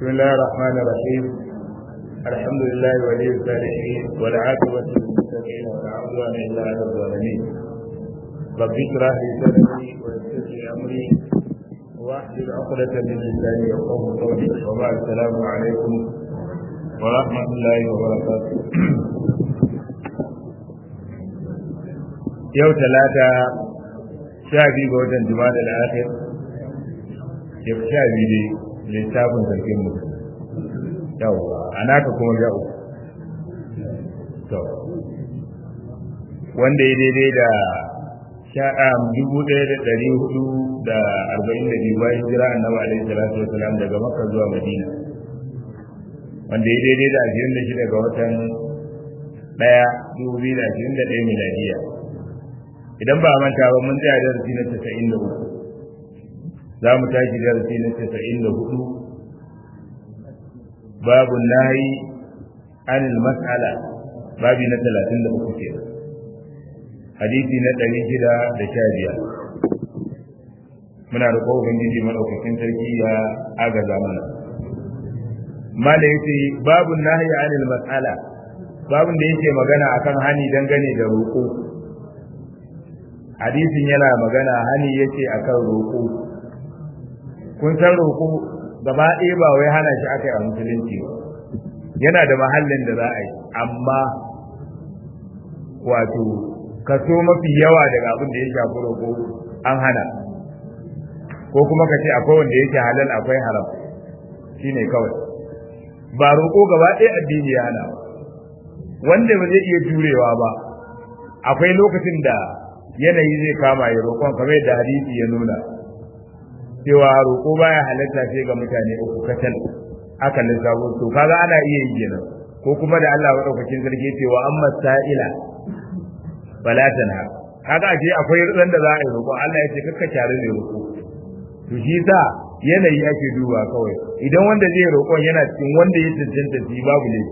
بسم الله الرحمن الرحيم. الحمد لله ولي الصالحين والعاقبة للمتقين ولا عدوان إلا على الظالمين. رب اشرح لي صدري ويسر لي أمري واحلل عقدة من لساني يفقهوا قولي. وبعد السلام عليكم ورحمة الله وبركاته. يوم 3 ga watan Jumada al-Akhir ya fi 12 littafin sarkin mu yawa anaka kuma ga to wanda ya daidai da 1442 bayan jira annabi alaihi salatu wasalam daga Makka zuwa Madina, wanda ya daidai da 26 ga watan 1 2021 miladiya. Idan ba manta ba mun tsaya darasi na 93, za mu tashi darasi na 94, babu nahi anil mas'ala, babi na 33 ke hadisi na 615. muna roƙo ubangiji madaukakin sarki ya agaza mana. mala yace babu nahi anil mas'ala, babun da yake magana akan hani dangane da roƙo. hadisin yana magana hani yake akan roƙo. kun san roƙo gaba ɗaya ba wai hana shi aka yi a musulunci ba, yana da mahallin da za a yi, amma wato kaso mafi yawa daga abin da ya shafi roƙo an hana, ko kuma ka ce akwai wanda yake halal akwai haram, shine kawai. ba roƙo gaba ɗaya addini ya hana, wanda ba zai iya jurewa ba akwai lokacin da yanayi zai kama ya roƙon, kamar yadda hadisi ya nuna cewa roƙo baya halatta sai ga mutane uku kacal aka lissafo. to kaga ana iya yi kenan, ko kuma da Allah madaukakin sarki cewa amma sa'ila bala tanha, kaga ake akwai ran da za a yi roƙo Allah ya ce kakka tare ne roƙo. to shi sa yanayi ake duba kawai, idan wanda zai roƙon yana cikin wanda ya cancanta shi babu ne,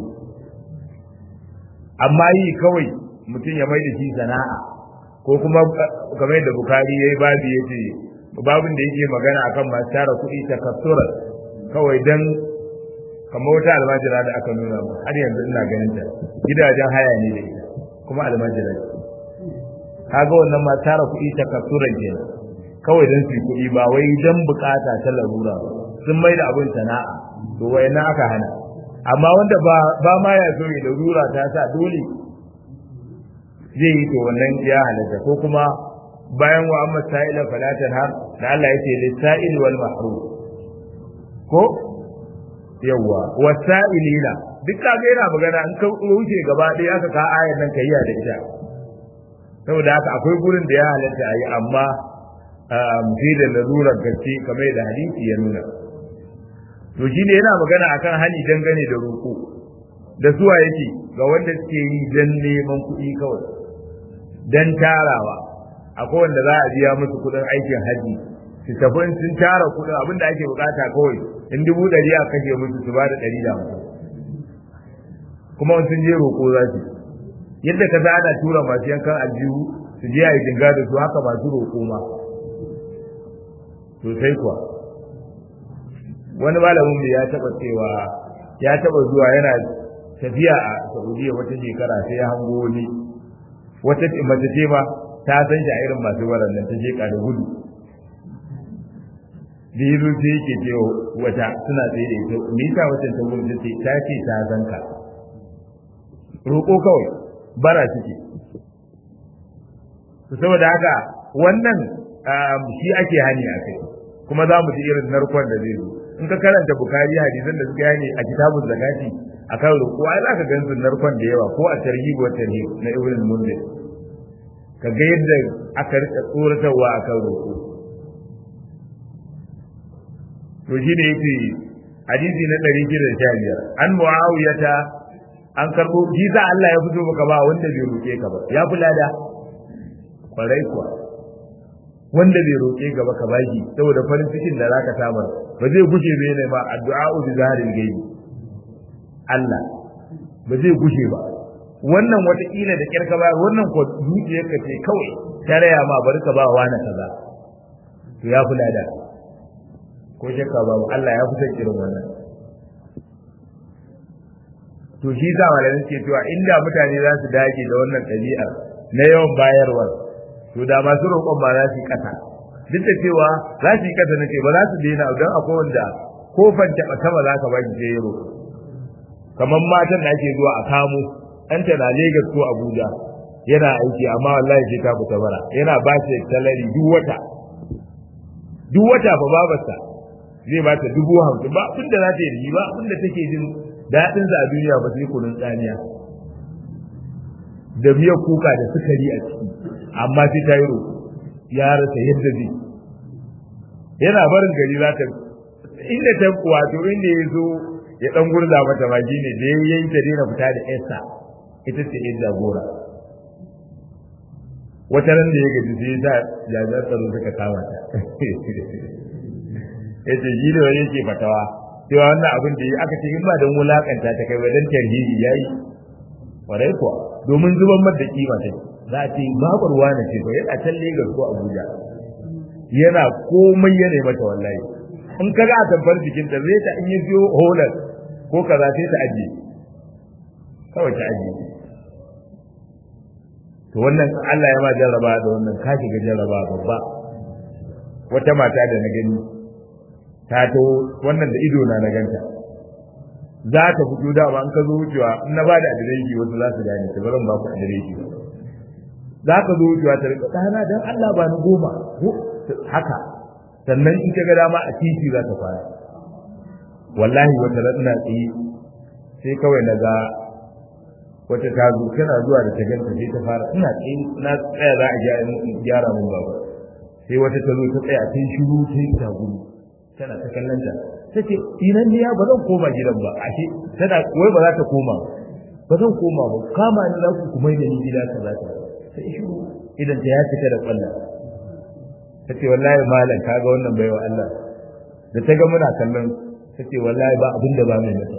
amma yi kawai mutum ya mai da shi sana'a, ko kuma kamar yadda Bukhari yayi babu yace babin da yake magana akan masu tara kuɗi takassura kawai dan kamar wata almajira da aka nuna mu, har yanzu ina ganin ta gidajen haya ne da ita kuma almajira. kaga wannan ma tara kuɗi takassura ke kawai dan su kuɗi, ba wai dan bukata ta larura ba, sun mai da abin sana'a. to wayannan aka hana, amma wanda ba ma ya so da larura ta sa dole zai yi, to wannan ya halatta. ko kuma bayan wa amma sa'ila falatan har da Allah yake lisa'il wal mahrum, ko yawa wasa'ilina duk kaga yana magana in ka wuce gaba ɗaya aka ka ayar nan kayya da ita, saboda haka akwai gurin da ya halatta ayi, amma fi da larurar gaske kamar da hadisi ya nuna. to shine yana magana akan hali dangane da roƙo, da zuwa yake ga wanda suke yi dan neman kuɗi kawai, dan tarawa. akwai wanda za a biya musu kudin aikin haji su tafi, sun tara kudin, abinda ake bukata kawai in 100 a kashe musu su ba da 150, kuma sun je roƙo za su. yadda ka za ana tura masu yankan aljihu su je a yi dinga da su, haka masu roƙo ma sosai kuwa. wani malamin mu ya taɓa cewa ya taɓa zuwa yana tafiya a Saudiya wata shekara, sai ya hango wani wata mace ce ma ta san shi a irin masu waɗannan, ta sheka da gudu da yi zuci yake ce wata suna tsaye da ita, me yasa watan ta gudu ta ce ta san ka. roƙo kawai bara suke. saboda haka wannan shi ake hani a kai, kuma za mu ji irin narkon da zai zo in ka karanta Bukhari hadisan da suka yani a kitabun zakati akan roƙo, ai za ka gan su narkon da yawa, ko a tarhib wa tarhib na Ibn Munzir ka ga yadda aka rika tsoratarwa akan roƙo. to shi ne yake hadisi na 615 an Muawiyata an karbo shi za Allah ya fito maka ba wanda bai roƙe ka ba, ya fi lada kwarai kuwa. wanda bai roƙe ka ba ka bashi, saboda farin cikin da zaka samu ba zai gushe bai ne ba. addu'a bi zahril gaibi, Allah ba zai gushe ba. wannan wata kila da kirka ba, wannan ko zuciyarka ce kawai ta raya ma bari ka ba wani kaza, to ya fi lada. ko shakka babu Allah ya fitar irin wannan to shi sa malamin ke cewa inda mutane za su dage da wannan ɗabi'ar na yawan bayarwar to da masu roƙon ba za su yi ƙasa duk da cewa za su yi ƙasa nake ba za su daina don akwai wanda kofan taɓa sama za ka ba shi sai ya roƙo kamar matan da ake zuwa a kamo ɗanta na Legas ko Abuja yana aiki amma wallahi sai ta fita bara yana ba shi salari duk wata fa babarsa zai ba ta 50,000 ba abin da za ta yi ba abin da take jin daɗin sa a duniya ba sai kunun tsamiya da miyar kuka da sukari a ciki amma sai ta yi roƙo ya rasa yadda zai yana barin gari za ta inda ta wato inda ya zo ya dan gurza mata baki ne da yayin ta daina fita da Esther ita ce yin jagora wata ran da ya gaji sai ta jami'ar tsaro suka kama ta yace shi da wani yake fatawa cewa wannan abin da aka ce in ba don wulakanta ta kai wajen tarhibi yayi kwarai kuwa domin zuban mata kima ta za a ce babar wani ce ko yana can Lagos ko Abuja yana komai yana mata wallahi in kaga a tabbar jikin ta zai ta in yi biyo holar ko kaza sai ta ajiye kawai ta ajiye to wannan Allah ya ma jarraba da wannan ka shiga jarraba babba wata mata da na gani ta to wannan da ido na ganta za ta fito da ba an ka zo wucewa in na bada adireji wasu za su gane ta baran ba ku adireji ba za ka zo wucewa ta rika dana dan Allah ba ni 10 haka sannan in ka ga dama a titi za ta fara wallahi wata ina tsaye sai kawai na ga wata ta zo tana zuwa da ta ganta sai ta fara ina tsaye na tsaya za a gyara mun baba sai wata ta zo ta tsaya sai shiru sai ta gudu tana ta kallon ta tace inan ne ya ba zan koma gidan ba ashe tana wai ba za ta koma ba zan koma ba kama ni za ku kuma da ni gida ka za ta sai shiru idan ta ya fita da kwallon tace wallahi malam kaga wannan baiwa Allah da ta ga muna kallon tace wallahi ba abin da ba mai mata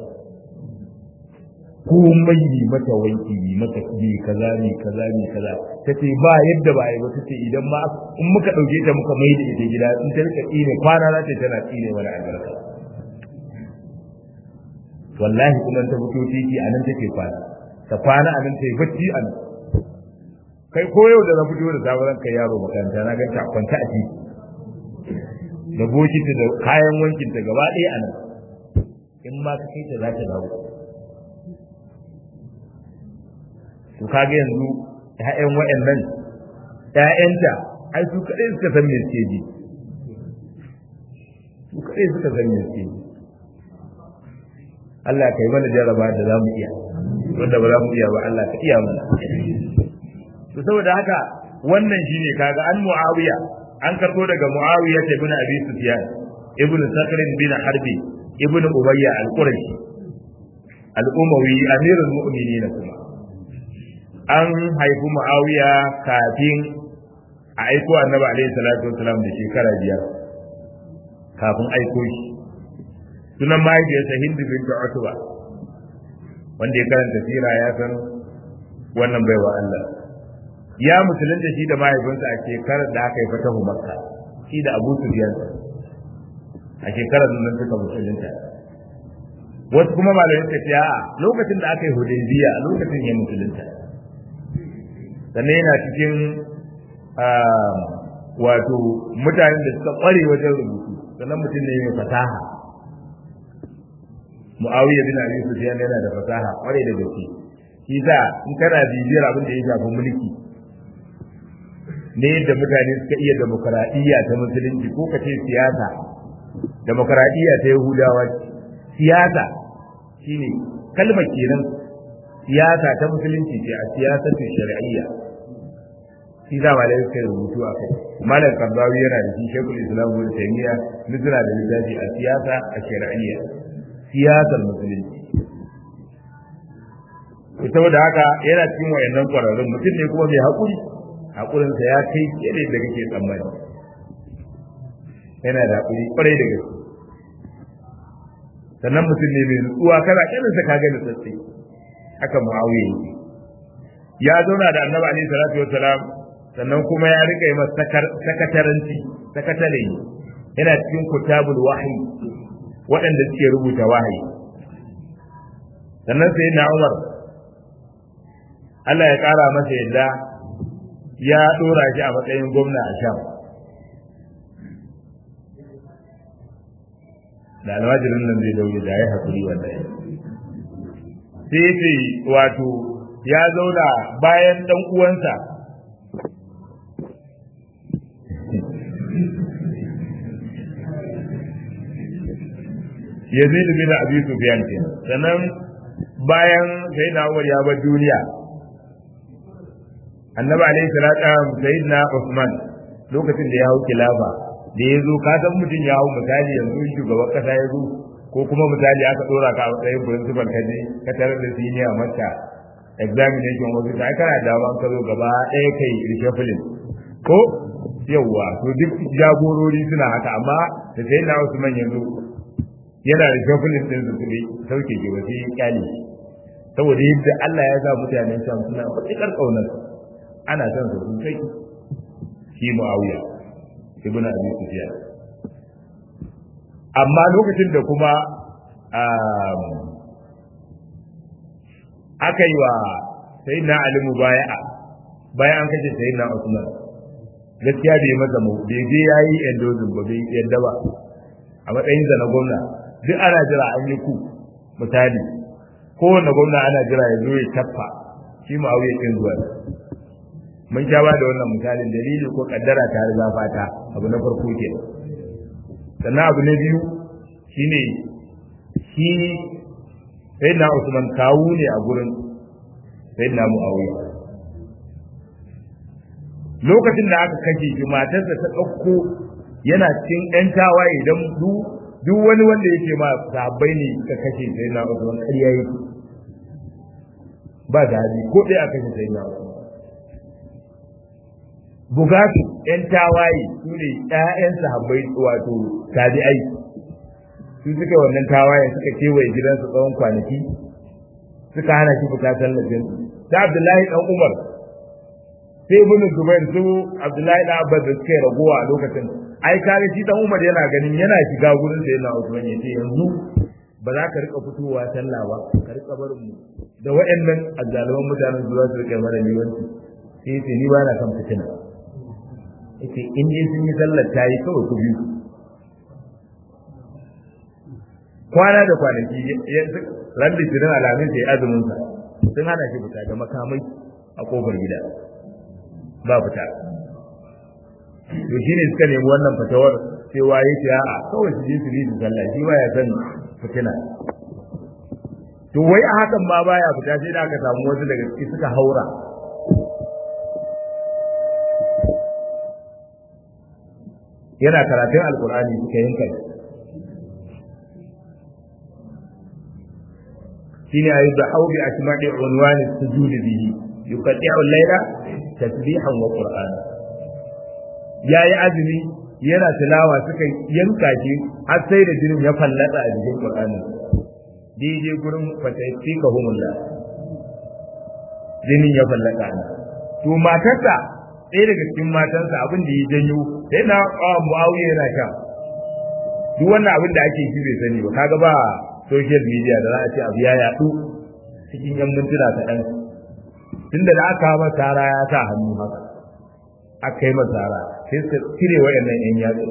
komai yi mata wanki yi mata bi kaza ne kaza ne kaza tace ba yadda ba yi ba tace idan ma in muka dauke ta muka mai da ita gida in ta rika tsine kwana za ta tana tsine wala albarka wallahi kuma ta fito titi anan take kwana ta kwana anan ta yi bacci anan kai ko yau da na fito da sabon kai yaro makaranta na ga ta kwanta a titi da bokiti da kayan wankin ta gaba ɗaya anan in ma ka kai ta za ta dawo to kage yanzu ƴaƴan waɗannan ƴaƴanta ai su kadai suka san me suke ji su kadai suka san me suke ji Allah kai mana jaraba da zamu iya wanda ba za mu iya ba Allah ka iya mana to saboda haka wannan shine kaga an Muawiya an karbo daga Muawiya ibn Abi Sufyan ibn Sakhr bin Harbi ibn Ubayya al-Qurashi al-Umawi amirul mu'minin kuma an haifi Muawiya kafin a aiko Annabi alaihi salatu wasalam da shekara 5 kafin aiko shi sunan mahaifiyarsa Hindu bint Utba wanda ya karanta sira ya san wannan baiwa Allah ya musulunta shi da mahaifinsa a shekarar da aka yi fatahu Makka shi da Abu Sufyan a shekarar nan suka musulunta wasu kuma malamai suka ce a lokacin da aka yi Hudaybiya a lokacin ya musulunta sannan yana cikin wato mutanen da suka kware wajen rubutu sannan mutum ne mai fasaha Muawiya bin Abi Sufyan yana da fasaha kware da gaske shi sa in kana bibiyar abin da ya shafi mulki ne da mutane suka iya demokradiyya ta musulunci ko kace siyasa demokradiyya ta Yahudawa siyasa shine kalmar kenan siyasa ta musulunci ce a siyasatu shar'iyya shi da malai kai rubutu a kai malam Qardawi yana da shi Sheikhul Islam Ibn Taymiyyah nuzura da littafi a siyasa a shar'iyya siyasar musulunci ita da haka yana cikin wayannan kwararrun mutum ne kuma mai hakuri hakurinsa ya kai yadda da kake tsammani yana da hakuri kwarai da gaske sannan mutum ne mai nutsuwa kana irinsa ka gani tsatsai haka Muawiya yake ya zauna da Annabi alaihi salatu wassalam sannan kuma ya rika yi masa sakatare yana cikin kutabul wahyi waɗanda suke rubuta wahayi sannan sai na Umar Allah ya kara masa yadda ya dora shi a matsayin gwamna a Sham da alwajirin nan zai daure da ya hakuri wallahi sai wato ya zauna bayan dan uwansa Yazid bin Abi Sufyan kenan sannan bayan sayyidina Umar ya bar duniya Annabi alaihi salatu sayyidina Uthman lokacin da ya hau khilafa da ya zo ka san mutum ya hau misali yanzu shugaban kasa ya zo ko kuma misali aka dora ka a matsayin principal ka je ka tarar da senior mata examination wasu ta kana da an ka zo gaba ɗaya kai reshuffling ko yawa to duk jagorori suna haka amma da sayyidina Uthman yanzu yana da shafulin din su ne sauke ke wasu kyali saboda yadda Allah ya sa mutanen Sham suna fatikar kaunar ana son su sosai shi Muawiya ibn Abi Sufyan amma lokacin da kuma aka yi wa sayyidina Ali mubaya'a bayan an kashe sayyidina Usman gaskiya bai masa mu bai je yayi endozin ba bai yadda ba a matsayin sa na gwamna duk ana jira an yi ku misali kowanne gwamna ana jira ya zo ya taffa shi ma auye din zuwa mun sha ba da wannan misalin dalili ko kaddara ta riga fata abu na farko ke sannan abu na biyu shine shi sayyidina Usman kawu ne a gurin sayyidina Muawiya lokacin da aka kashe shi matarsa ta ɗauko yana cikin ɗan tawaye don duk wani wanda yake ma sahabbai ne ka kashe sai na Usman ƙarya yake ba da hali ko dai a kashe sai na Usman bugatu ɗan tawaye su ne ƴaƴan sahabbai wato tabi'ai su suka wannan tawaye suka kewaye gidansu tsawon kwanaki suka hana shi fita tallafin ta Abdullahi dan Umar sai ibn Zubair su Abdullahi dan Abbas da suka ragowa a lokacin ai kage shi dan Umar yana ganin yana shiga gurin da yana Usman yace yanzu ba za ka rika fitowa sallah ba ka rika barin mu da waɗannan azzaluman mutanen zuwa su rika mara liwanci sai yace ni ba na kan fitina yace in dai sun yi sallar tayi kawai ku biyu kwana da kwanaki ran litinin alamin sai azumin sa sun hana shi fita da makamai a kofar gida ba fita to shine suka nemi wannan fatawar cewa yake a kawai su je su yi sallah shi ba ya san fitina to wai a hakan ma baya fita sai da aka samu wasu daga ciki suka haura yana karatun alkur'ani suka yanka shine ayi da haubi asma'i unwani sujudi bihi yuqati'u al-layla tasbihan wa qur'ana yayi azumi yana tilawa suka yanka shi har sai da jinin ya fallata a cikin qur'ani daidai gurin fataifika humullah jinin ya fallata to matarsa ɗaya daga cikin matansa abin da ya janyo sai na Muawiya yana sha duk wannan abin da ake shi bai sani ba kaga ba social media da za a ce abu ya yaɗu cikin yan mintuna kaɗan tunda da aka hawa tara ya sa hannu haka aka yi masara sai su cire wayannan yan yatsu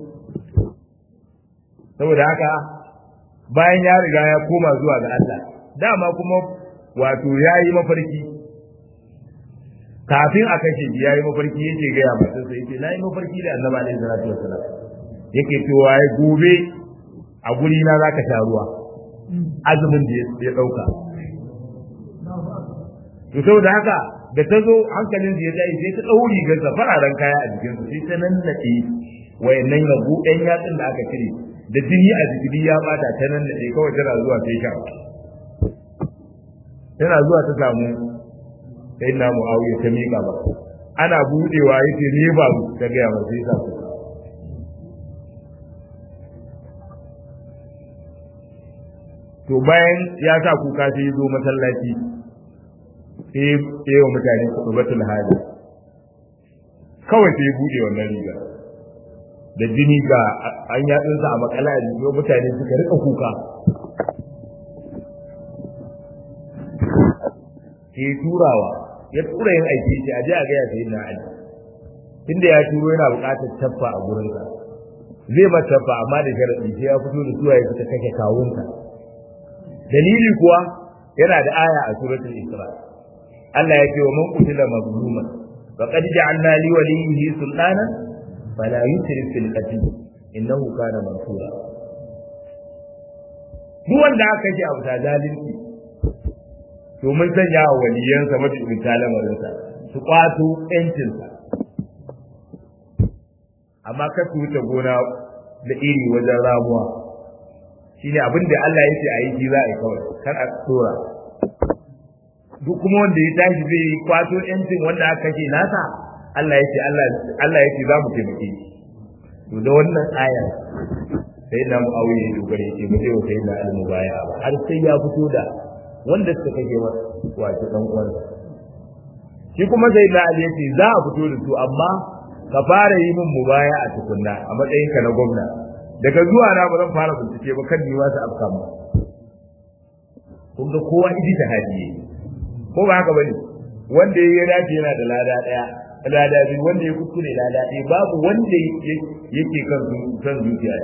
saboda haka bayan ya riga ya koma zuwa ga Allah dama kuma wato ya yi mafarki kafin a kashe shi ya yi mafarki yake gaya masa sai yake na yi mafarki da annabi alaihi salatu wassalam yake cewa ya gobe a guri na zaka sha ruwa azumin da ya dauka to saboda haka da ta zo hankalin da ya tsaye sai ta dauri ga fararen kaya a jikin su sai ta nannade wayannan rabu ɗan yatsun da aka cire da jini a jiki ya bata ta nannade kawai tana zuwa sai sha tana zuwa ta samu sai na Muawiya ta miƙa ba ana budewa yace ne ba ta ga yawa sai sa to bayan ya sa kuka sai zo masallaci sai wa mutane kubatul hali kawai sai bude wannan riga da jini ga an yatsun sa a makala da mutane suka rika kuka ke turawa ya tura yin aiki ce a je a ga ya sayi na Ali tunda ya turo yana buƙatar tabba a gurin sa zai ma tabba amma da sharadi sai ya fito da zuwa ya fita kake kawunka dalili kuwa yana da aya a suratul Isra Allah ya ce wa man qutila mazluman faqad ja'alna li waliyhi sultanan fala yusrif fil qatl innahu kana mansura duk wanda aka ji abu ta zalunci to mun sanya wa waliyansa mafi lamarinsa su kwato yancinsa amma ka su wuce gona da iri wajen ramuwa shine abin da Allah yake a yi shi za a yi kawai kar a tsora duk kuma wanda ya tashi zai kwato yancin wanda aka kashe nasa Allah yake za mu taimake shi to da wannan aya sai na Muawiya ya dogare shi ba zai wa sai na al-mubaya ba har sai ya fito da wanda suka kake wato dan uwan shi kuma sai na Ali yace za a fito da su amma ka fara yi min mubaya a tukunna a matsayin ka na gwamna daga zuwa na ba zan fara bincike ba kan ni wasu afka mu kun ga kowa idi ta hadiye ko ba haka bane wanda ya dace yana da lada daya lada biyu wanda ya kuskure lada ɗaya babu wanda yake kan zuciya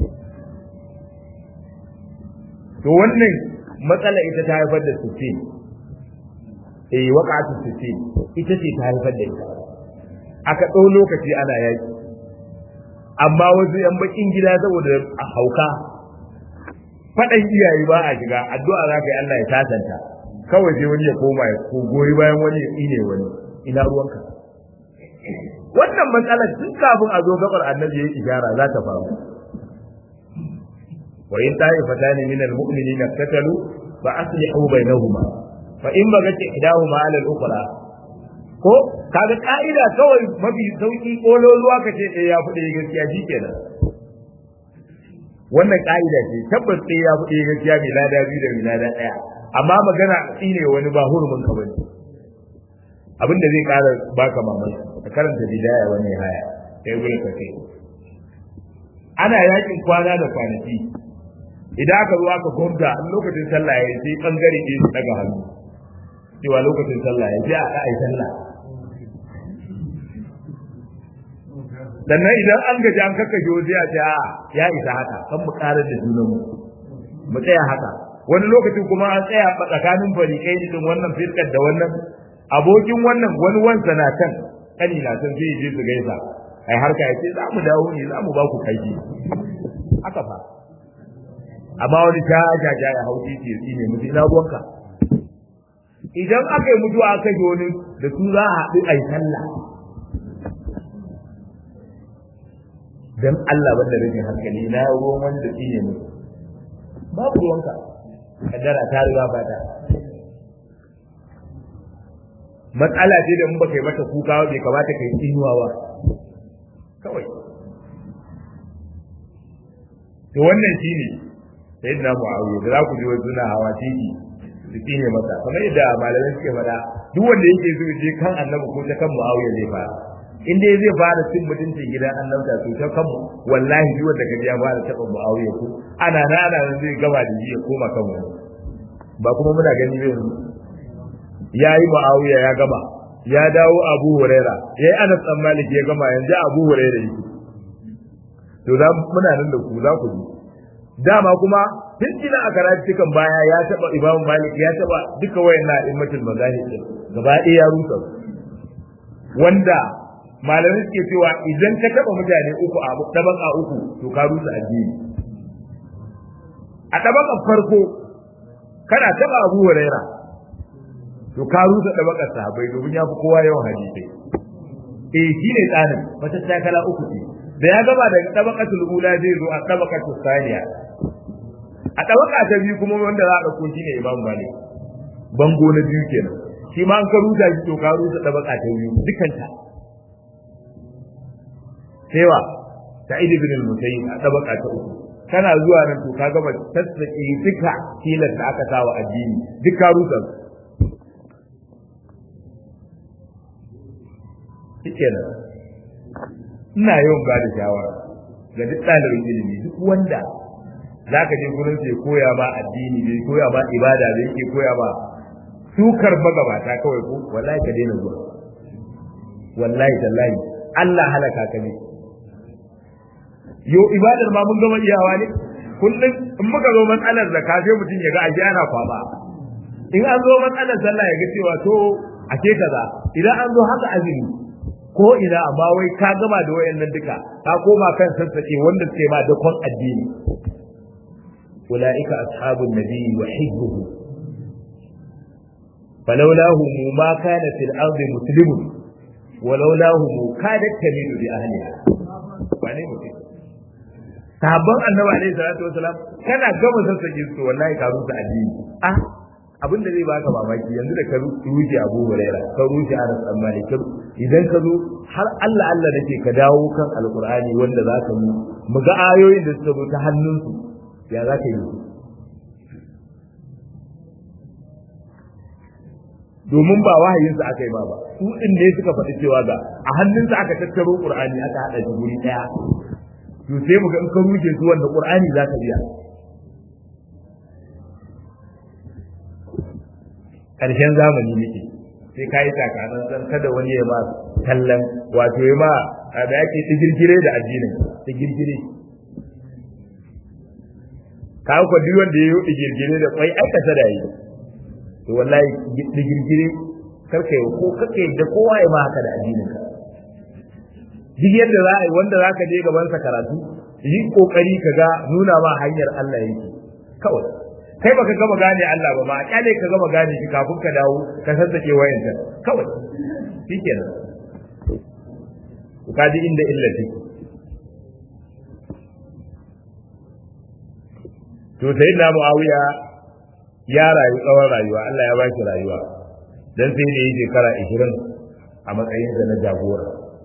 to wannan matsala ita ta haifar da sufin waqatu sufin ita ce ta haifar da ita aka ɗau lokaci ana yaki amma wasu yan bakin gida saboda a hauka faɗan iyaye ba a shiga addu'a za ka yi Allah ya tasanta kawai sai wani ya koma ya goyi bayan wani ya tsine wani ina ruwanka wannan matsalar tun kafin a zo gabar annabi ya ishara za ta faru wa in ta'ifatani min al-mu'minina qatalu fa aslihu bainahuma fa in bagati idahuma 'ala al-ukhra ko kaga ka'ida kawai mafi sauki kololuwa kace ya fude gaskiya shikenan wannan ka'ida ce tabbas sai ya fude gaskiya bi lada biyu da lada daya amma magana tsine wani ba hurumin ka bane abinda zai kara baka mamaki ka karanta bidaya wani haya sai gurin kace ana yakin kwana da kwanaki idan aka zo aka gomda lokacin sallah yayi sai bangare ɗaya su daga hannu cewa lokacin sallah yayi sai a ai sallah sannan idan an gaji an kakkashe wasu ya ce ya isa haka kan mu karar da junanmu mu tsaya haka wani lokacin kuma an tsaya tsakanin fariƙai din wannan fiskar da wannan abokin wannan wani wansa na kan kani na san zai je su gaisa ai harka ya ce za mu dawo ne za mu ba ku kai haka fa amma wani ta jaja ya hauki ce ne mu ina ruwanka idan aka yi mutuwa aka yi wani da su za a haɗu ai sallah dan Allah banda rage hankali na ruwan wanda shi ne mutu babu ruwanka kaddara ta riga ba ta matsala ce da mun baka yi mata kuka bai kamata kai tsinuwa ba kawai to wannan shine sayyidina Muawiya da za ku ji wai suna hawa titi su tsine masa kamar yadda malamai suke faɗa duk wanda yake so je kan annabi ko ta kan Muawiya zai fara in dai zai fara cin mutuncin gidan annabta to ta kan wallahi duk wanda kaje ya fara taɓa Muawiya ko ana zai gaba da shi ya koma kan wani ba kuma muna gani ne yayi Muawiya ya gama ya dawo Abu Huraira yayi Anas bin Malik ya gama yanzu Abu Huraira yake to za muna nan da ku za ku ji dama kuma tun kina a karatukan baya ya taba Imam Malik ya taba duka wayannan immatul mazahib gaba ɗaya ya rusa wanda malamai suke cewa idan ka taba mutane uku a tabaka uku to ka rusa addini a tabakan farko kana taba Abu Huraira to ka rusa tabakar sahabbai domin ya fi kowa yawan hadisi shine tsanin wata takala uku ce da ya gaba daga tabaqatul ula zai zo a tabaqatul thaniya a tabaqa ta biyu kuma wanda za a dauko shine Imam Malik bango na biyu kenan shi ma an ka rusa shi to ka rusa tabaqa ta biyu dukanta cewa Sa'id ibn al-Musayyib a tabaqa ta uku kana zuwa nan to ka gaba tasaki duka kilan da aka sawa addini duk ka rusa kenan ina yawan ba da shawara ga duk ɗalibin ilimi duk wanda za ka je gurin sai koya ba addini bai koya ba ibada bai ke koya ba sukar magabata kawai ko wallahi ka daina zuwa wallahi tallahi Allah halaka ka ne yo ibadar ma mun gama iyawa ne kullum in muka zo matsalar zakka sai mutum ya ga aje ana kwaba in an zo matsalar sallah ya ga cewa to ake kaza idan an zo haka azumi ko ina amma wai ka gama da wayannan duka ka koma kan sassake wanda suke ma dakon addini ulaika ashabun nabiyyi wa hibbuhu falawlahu ma kana fil ardi muslimun walawlahu kadat tamilu bi ahliha wane mutum sahabban annabi alaihi salatu wasalam kana gama sassake su wallahi ka rusa addini abin da zai baka mamaki yanzu da ka rushe Abu Hurairah ka rushe Anas bin Malik idan ka zo har Allah Allah nake ka dawo kan Alqur'ani wanda za ka mu ga ayoyin da suka zo ta hannunsu ya za ka yi domin ba wahayin su aka yi ba su din ne suka faɗi cewa ga a hannunsu aka tattaro Qur'ani aka hada shi guri daya to sai mu ga in ka rushe su wanda Qur'ani za ka biya ƙarshen zamani nake sai ka yi takanan san kada wani ya ma kallon wato ya ma da yake digirgire da addinin digirgire ka ku duk wanda ya yi digirgire da kwai aka sada yi to wallahi digirgire karka yi ko kake da kowa ya ma haka da addinin ka duk yadda za a yi wanda za ka je gaban sa karatu yi kokari ka ga nuna ma hanyar Allah yake kawai kai baka gama gane Allah ba ma kyale ka gama gane shi kafin ka dawo ka sassake wayanta kawai shikenan ka ji inda illa take to sai da Muawiya ya rayu tsawon rayuwa Allah ya baki rayuwa dan sai da yi shekara 20 a matsayin sa na jagora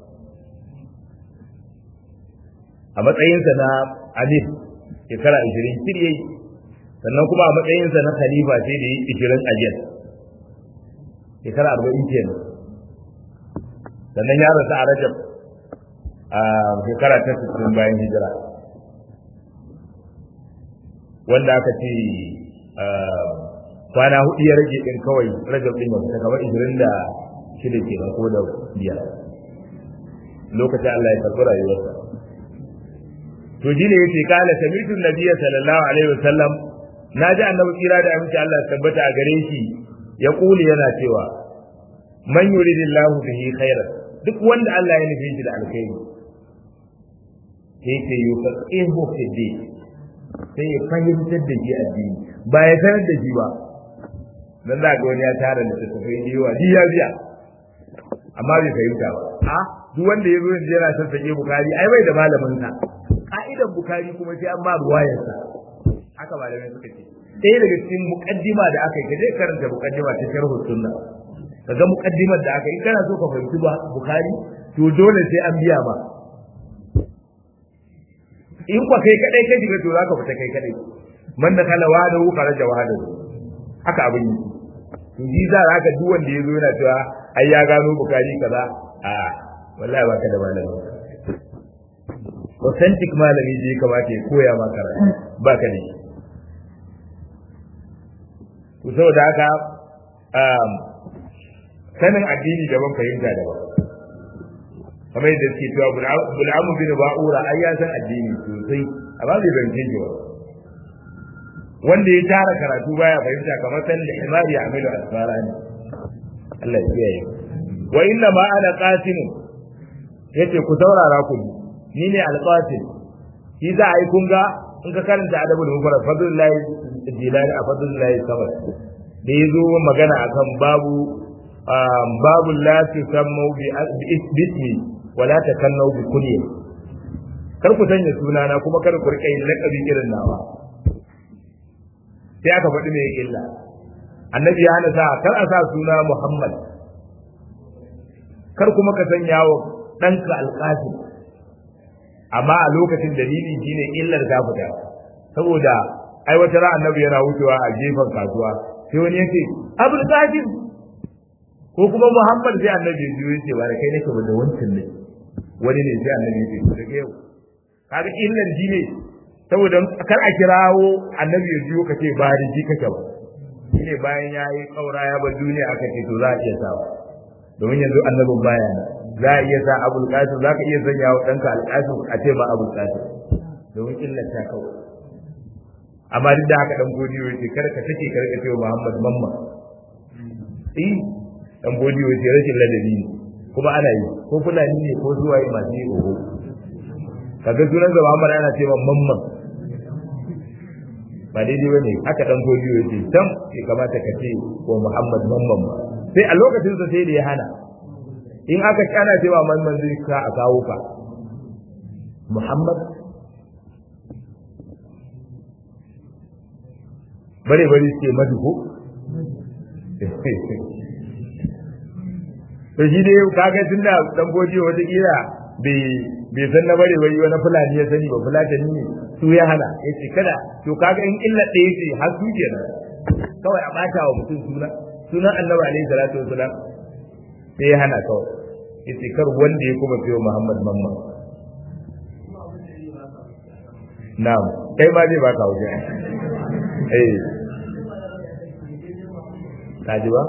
a matsayin sa na amir shekara 20 kirye sannan kuma a matsayinsa na khalifa sai da yi 20 ajiyar shekara 40 kenan sannan ya rasu a Rajab a shekara ta 60 bayan hijira wanda aka ce kwana hudu ya rage din kawai Rajab din yau kamar 26 kenan ko da biyar lokacin Allah ya karɓi rayuwarsa to shine yace kala sami'tu nabiyya sallallahu alaihi wasallam na ji annabi kira da aminci Allah ya tabbata a gare shi ya kuli yana cewa man yuridillahu bihi khairan duk wanda Allah ya nufi shi da alkhairi sai ke yufaqihu fi din sai ya fahimtar da shi addini ba ya sanar da shi ba dan za ga wani ya tara da tafai da yawa ji ya biya amma bai fahimta ba duk wanda ya zo yanzu yana sassake Bukhari ai bai da malamin sa ka'idan Bukhari kuma sai an ba ruwayarsa haka malamai suka ce ɗaya daga cikin muqaddima da aka yi kaje karanta muqaddima ta sharh sunna kaga muqaddimar da aka yi kana so ka fahimci ba Bukhari to dole sai an biya ba in kwa kai kadai kai shiga to zaka fita kai kadai man da kala wada hu kharaja wahada haka abin yi to ji za ka duk wanda yazo yana cewa ai ya gano Bukhari kaza a wallahi baka da malami authentic malami je kamata ya koya maka karatu baka da shi to saboda haka sanin addini daban fahimta daban kamar yadda suke cewa bul'amu bin ba'ura ai ya san addini sosai amma bai fahimce shi ba wanda ya tara karatu baya fahimta kamar san da himari amilu asfara ne Allah ya kiyaye wa inna ma ana qasim yace ku saurara ku ni ne alqasim shi za a yi kun ga in ka karanta adabul mufarrad fadlullahi jilani a fadlullahi sabar da yazo magana akan babu la tusammu bi ismi wala takannu bi kunyi kar ku sanya sunana kuma kar ku rika yin laqabi irin nawa sai aka faɗi mai illa annabi ya hana sa kar a sa suna Muhammad kar kuma ka sanya wa ɗanka alƙasim amma a lokacin dalili shine illar ta fita saboda ai wata ran annabi yana wucewa a gefen kasuwa sai wani yace Abul Qasim ko kuma Muhammad sai annabi ya ce ba da kai nake ba da wancan ne wani ne sai annabi ya ce daga yau kaga illar shine saboda kar a kirawo annabi ya jiyo kace ba da ji kake ba shine bayan ya yi kaura ya bar duniya aka ce to za a iya sawa domin yanzu annabin baya nan za a iya sa abul qasim za ka iya sanya wa ɗanka alƙasim a ce ba abul qasim domin illar ta kawai amma duk da haka dan godiyo yace kada ka take ka rika cewa Muhammad mamma dan godiyo yace rashin ladabi ne kuma ana yi ko fulani ne ko zuwaye masu yi oho kaga sunan da Muhammad ana cewa mamman ba daidai ba ne haka dan godiyo yace dan ya kamata ka ce wa Muhammad mamman ba sai a lokacin sa sai da ya hana in aka kana cewa mamman zai ka a kawo ka Muhammad bare bare ce madu ko to shi dai kaga tunda dan godiyo wata kila bai san na bare wai wani fulani ya sani ba fulatani ne su ya hana yace kada to kaga in illa ɗaya ce har su kenan kawai a bata wa mutum sunan annabi alaihi salatu wasalam sai ya hana kawai yace kar wanda ya kuma fiyo Muhammad mamma na'am kai ma zai baka wuce kaji ba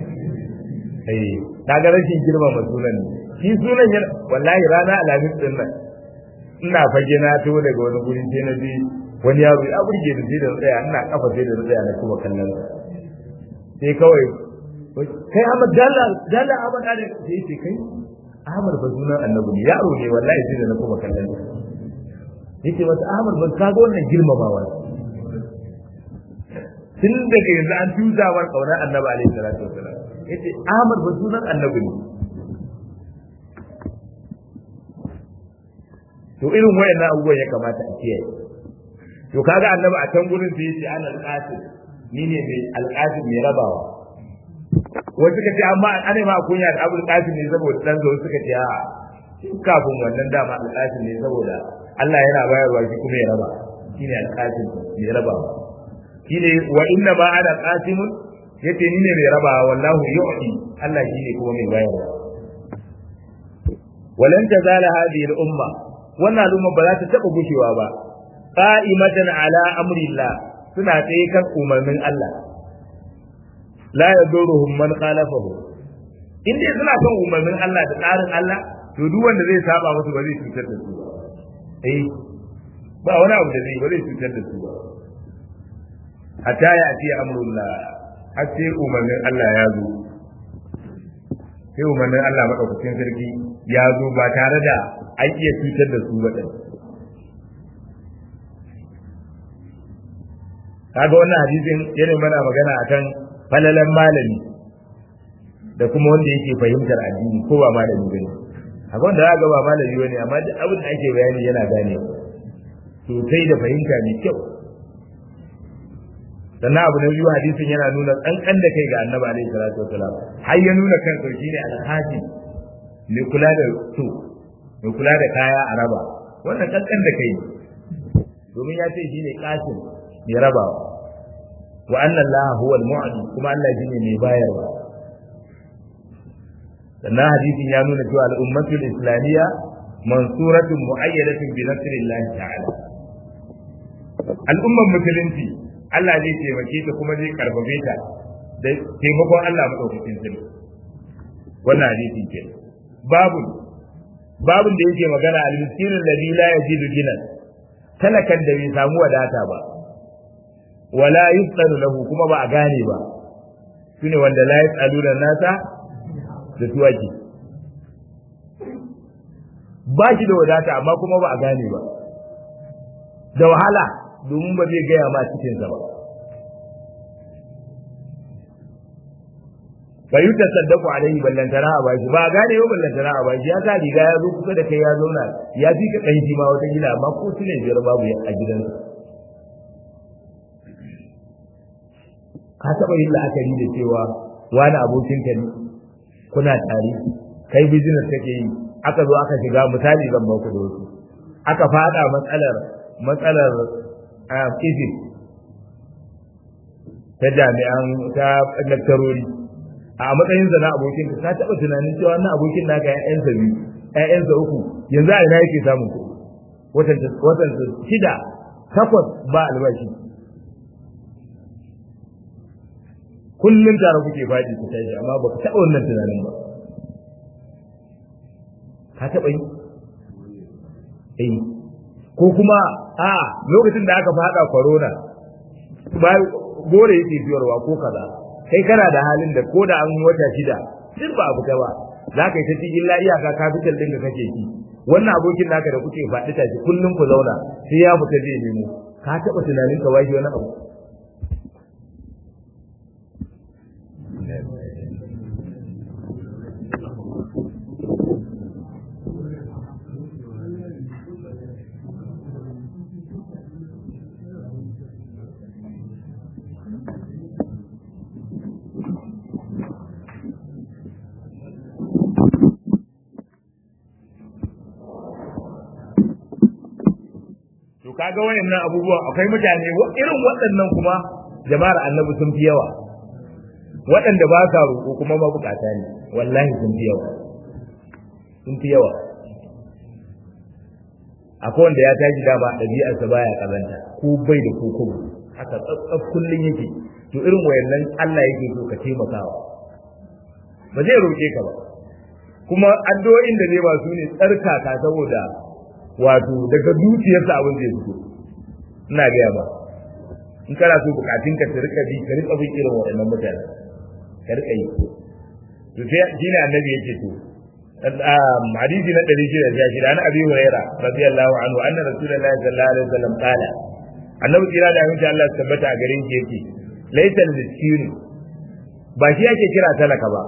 kaga rashin girmama sunan ne shi sunan yana wallahi rana alamin din nan ina fage na to daga wani guri sai na ji wani yaro ya burge da sai da tsaya ina kafa sai da tsaya na kuma kallon sai kawai kai Ahmad dalla Ahmad da sai ce kai Ahmad ba sunan annabi ne yaro ne wallahi sai da na kuma kallon yace masa Ahmad ba kaga wannan girmamawa tun daga yanzu an tuza war kaunar annabi alaihi salatu wasallam yace Ahmad ba sunan annabi ne to irin wayannan abubuwan ya kamata a kiyaye to kaga annabi a can gurin sai yace ana alqasim ni ne mai alqasim mai rabawa wasu suka ce amma an ne ma kunya da abul qasim ne saboda dan zo suka ce a kafin wannan dama alqasim ne saboda Allah yana bayarwa shi kuma ya raba shine alqasim mai rabawa shine wa inna ma ana qasimun yace ni ne mai rabawa wallahu yu'ti Allah shine kuma mai bayarwa walan tazala hadhihi al-umma wannan al'umma ba za ta taba gushewa ba qa'imatan ala amrillah suna tsaye kan umarnin Allah la yaduruhum man khalafahu in dai suna kan umarnin Allah da tsarin Allah to duk wanda zai saba musu ba zai cutar da su ba wani abu da zai ba zai cutar da su ba hatta ya ce amrullah har sai umarnin Allah ya zo sai umarnin Allah madaukakin sarki ya zo ba tare da an iya cutar da su ba kaga wannan hadisin yana mana magana akan falalan malami da kuma wanda yake fahimtar addini ko ba malami bane haka wanda za ga ba malami bane amma duk abin da ake bayani yana gane sosai da fahimta mai kyau sannan abu na biyu hadisin yana nuna kankan da kai ga annabi alaihi salatu wasalam har ya nuna kan sauki ne alhaji mai kula da su mai kula da kaya a raba wannan kankan da kai domin ya ce shine qasim mai rabawa wa anna allaha huwa al-mu'ti kuma Allah shine mai bayarwa sannan hadisin ya nuna cewa al-ummatu al-islamiyya mansuratun mu'ayyadatun bi nasrillah ta'ala al-ummar musulunci Allah zai taimake ta kuma zai karfafe ta da taimakon Allah madaukakin sarki wannan hadisi ke babun da yake magana al-miskin alladhi la yajidu ginan talakan da bai samu wadata ba wala yusalu lahu kuma ba a gane ba shine wanda la yusalu da nasa da tuwaki ba shi da wadata amma kuma ba a gane ba da wahala domin ba zai gaya ma cikin sa ba bayu ta saddaku alaihi ballantana a baki ba gane yau ballantana a baki ya sa riga ya zo kusa da kai ya zauna ya fi ka kanki ma wata gida amma ko su ne biyar babu a gidansa ka taɓa yin la'akari da cewa wani abokinka ne kuna tare kai business kake yi aka zo aka shiga misali zan ba ku da wasu aka fada matsalar Egypt ta jami'an ta laktarori a matsayin sa na abokin ka taɓa tunanin cewa wannan abokin naka ƴaƴansa biyu ƴaƴansa uku yanzu a ina yake samun kuɗi watan 6 8 ba albashi kullum tare kuke faɗi ku tashi amma ba ka taɓa wannan tunanin ba ka taɓa yi ko kuma lokacin da aka faɗa corona ba gore yake biyarwa ko kaza kai kana da halin da ko da an wata 6 duk ba abu ta ba za ka yi ta cikin iyaka capital ɗin da kake ci wannan abokin naka da kuke faɗi tashi kullum ku zauna sai ya fita zai nemo ka taɓa tunanin ka bashi wani abu kaga wayannan abubuwan akwai mutane irin waɗannan kuma jama'ar annabi sun fi yawa waɗanda ba sa roƙo kuma mabukata ne wallahi sun fi yawa akwai wanda ya tashi dama ɗabi'arsa baya kazanta ko bai da koko haka tsatsaf kullun yake to irin wayannan Allah yake so ka taimakawa ba zai roƙe ka ba kuma addu'o'in da zai ba su ne tsarkaka saboda wato daga zuciyarsa abin zai fito ina gaya ba in kana so bukatun ka rika bi ka rika bin irin waɗannan mutane ka rika yi to sai shine annabi yake to hadisi na 616 an abi hurairah radiyallahu anhu anna rasulullahi sallallahu alaihi wasallam qala annabi kira da insha Allah tabbata a garin shi yake laysal miskin ba shi yake kira talaka ba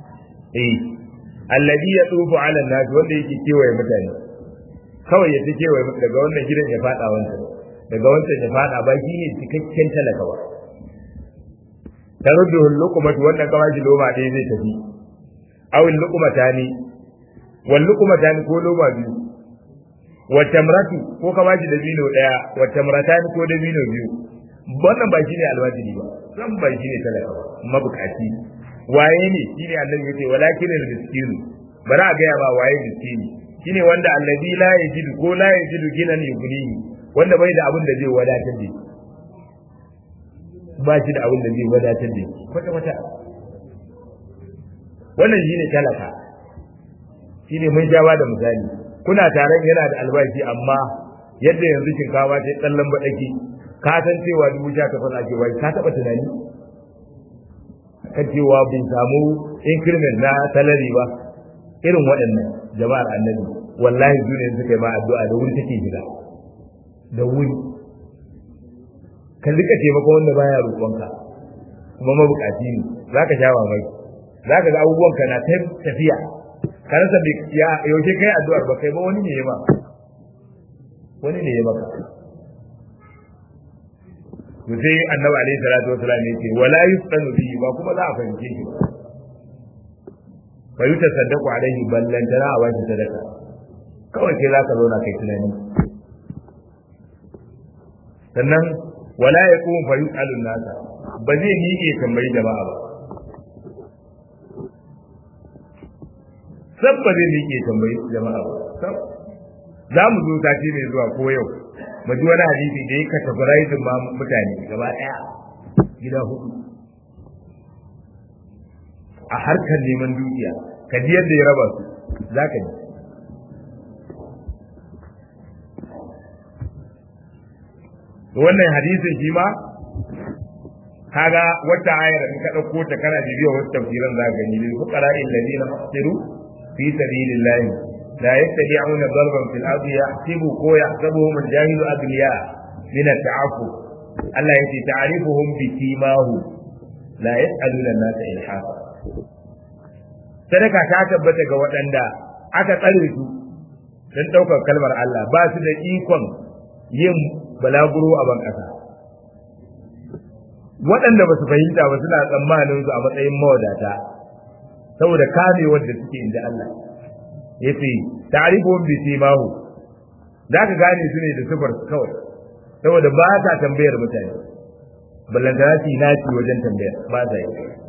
alladhi yatufu ala an-nas wanda yake kewaye mutane kawai ya ta kewaye daga wannan gidan ya fada wancan daga wancan ya fada ba shi ne cikakken talaka ba taruddu luqmatu wannan kawai shi loma ɗaya zai tafi awil luqmatani wal luqmatani ko loma biyu wa tamratu ko kawai shi dabino ɗaya wa tamratani ko dabino biyu wannan ba shi ne alwajiri ba san ba shi ne talaka ba mabukaci waye ne shine annabi yace walakin al-miskinu bara ga ya ba waye miskini shine wanda allazi la yajidu ko la yajidu ginan yughnihi wanda bai da abin da zai wadatar da shi ba shi da abin da zai wadatar da shi kwata wannan shine talaka shine mun jawa da misali kuna taron yana da albashi amma yadda yanzu shinkafa ta tsallan badaki ka san cewa 18 ake wai ka taba tunani kan cewa bin samu increment na salary ba irin waɗannan jama'ar annabi wallahi duniya suka yi ma addu'a da wuri take shiga da wuri ka rika taimako wanda baya roƙonka kuma mabukaci ne zaka sha mamaki zaka ga abubuwan ka na tafiya ka rasa ya yaushe kai addu'ar ba kai ba wani ne ya ma to sai annabi alaihi salatu wasallam ya ce wala yustanu bi ba kuma za a fahimce shi ba fa yuta sadaqu alaihi ballan tara a wani sadaka kawai sai zaka zo na kai tunani sannan wala yaqum fa yusalu nasa ba zai miƙe tambayi jama'a ba sabba zai miƙe tambayi jama'a ba za mu zo sati mai zuwa ko yau mu ji wani hadisi da ya categorize ma mutane gaba daya gida 4 a harkar neman dukiya ka ji yadda ya raba su za ka ji wannan hadisin shi ma kaga wata ayar in ka dauko ta kana bibiya wasu tafsiran za ka gani lil fuqara alladhina hasiru fi sabilillah la yastati'una darban fil ardi yahsabuhum al-jahilu aghniya min at-ta'affuf Allah yace ta'rifuhum bi simahu la yas'aluna an-nasa ilhafa sadaka ta tabbata ga waɗanda aka tsare su don ɗaukar kalmar Allah ba su da ikon yin balaguro a ban ƙasa waɗanda ba su fahimta ba suna tsammanin su a matsayin mawadata saboda kamewar da suke inda Allah ya ce ta'rifun bi simahu zaka gane su ne da sifar su kawai saboda ba ta tambayar mutane ballantana su naci wajen tambayar ba ta yi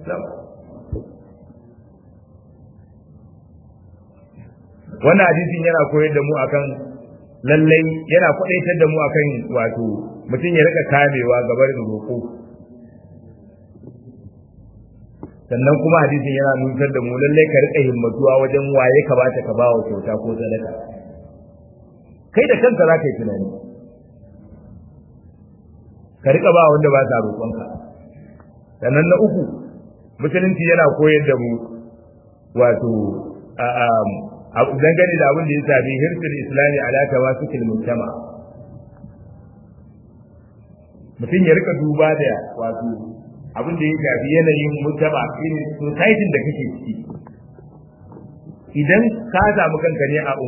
wannan hadisin yana koyar da mu akan lallai yana kwadaitar da mu akan wato mutum ya rika kamewa gabar da roƙo sannan kuma hadisin yana nusar da mu lallai ka rika himmatuwa wajen waye ka bata ka bawa kyauta ko sadaka kai da kanka za ka yi tunani ka rika ba wanda ba sa roƙonka. Sannan na uku musulunci yana koyar da mu wato dangane da abin da ya shafi hirsul islami ala tawasukil mujtama mutum ya rika duba da wato abin da ya shafi yanayin mujtama irin society da kake ciki. Idan ka samu kanka ne a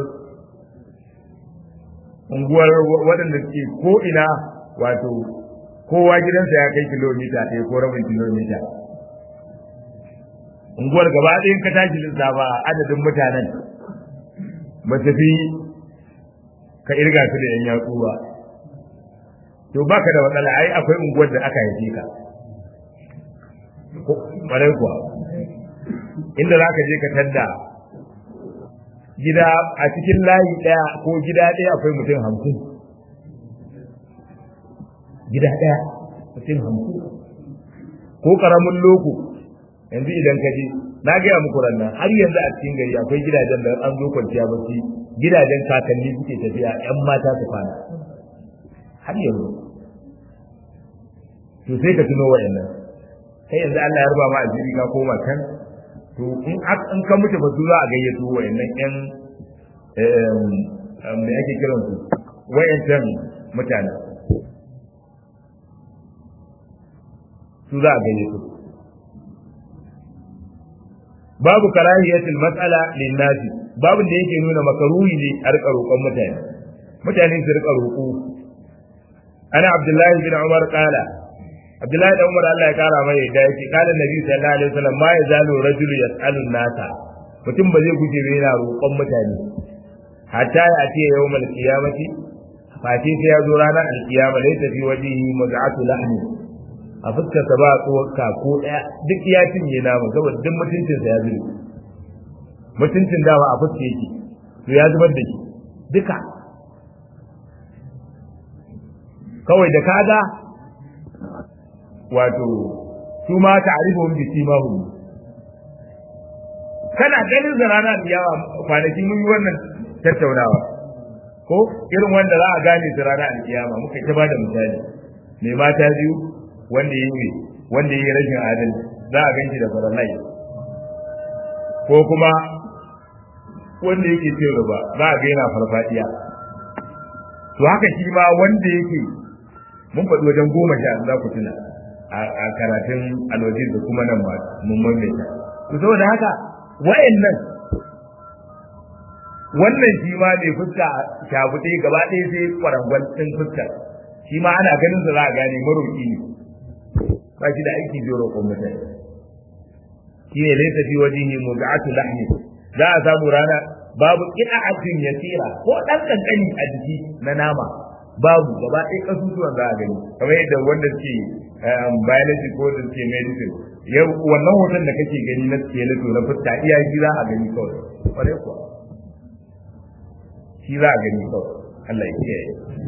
unguwar waɗanda suke ko ina wato kowa gidansa ya kai kilomita ɗaya ko rabin kilomita, unguwar gaba ɗayan ka tashi lissafa adadin mutanen ba ta fi ka irga su da yan yatsu ba, to baka da matsala. Ai akwai unguwar da aka haife ka ƙwarai kuwa, inda za ka je ka tadda gida a cikin layi ɗaya ko gida ɗaya akwai mutum 50, gida ɗaya mutum 50 ko ƙaramin loko. Yanzu idan ka je na gaya muku rannan har yanzu a cikin gari akwai gidajen da an zo kwanciya bacci gidajen kakanni suke tafiya yan mata su kwana har yanzu. To sai ka tuno wa'annan kai yanzu Allah ya ruba ma asiri ka koma kan to in ka mutu ba su za a gayyato wa'annan yan me ake kiran su wa'ancan mutane su za a gayyato. Babu karahiyatul mas'ala lin nasi, babu da yake nuna makaruhi ne a rika roƙon mutane su rika roƙo. Ana Abdullahi bin Umar kala, Abdullahi da Umar Allah ya kara mai da yake kala Nabi sallallahu alaihi wasallam ma yazalu rajulu yas'alu nasa, mutum ba zai guje yana roƙon mutane hatta ya ce yawmal qiyamati fati sai ya zo ranar alkiyama laysa fi wajhihi mud'atu lahmi, a fuskarsa ba tsohonka ko ɗaya duk ya cinye namu saboda duk mutuncinsa ya zube. Mutuncin dama a fuska yake to ya zubar da shi duka. Kawai da kaga wato su ma ta'rifuhum bi simahum, kana ganin sa ranar alkiyama. Kwanaki mun yi wannan tattaunawa ko irin wanda za a gane su ranar alkiyama, muka ta bada misali mai mata biyu wanda yi rashin adalci za a ganshi da farallai, ko kuma wanda yake ce gaba za a ga yana farfadiya. To haka shi ma wanda yake mun faɗi wajen 10 za ku tuna a karatun alwajin da kuma nan ba mun maimaita. To saboda haka wannan shi ma ne fuska shafuɗe gaba ɗaya sai kwarangwal ɗin fuskar shi ma ana ganin sa za a gane maroƙi ne, ba shi da aiki zai roƙon mutane. Shi ne laisa fi wajihi mud'atu lahmi, za a samu rana babu qita'atin yasira ko dan kankani a jiki na nama babu, gaba ɗaya kasusuwan za a gani kamar yadda wanda suke biology ko da suke medicine yau wannan hoton da kake gani na skeleton na fuska iya shi za a gani kawai, kwarai kuwa shi za a gani kawai. Allah ya kiyaye.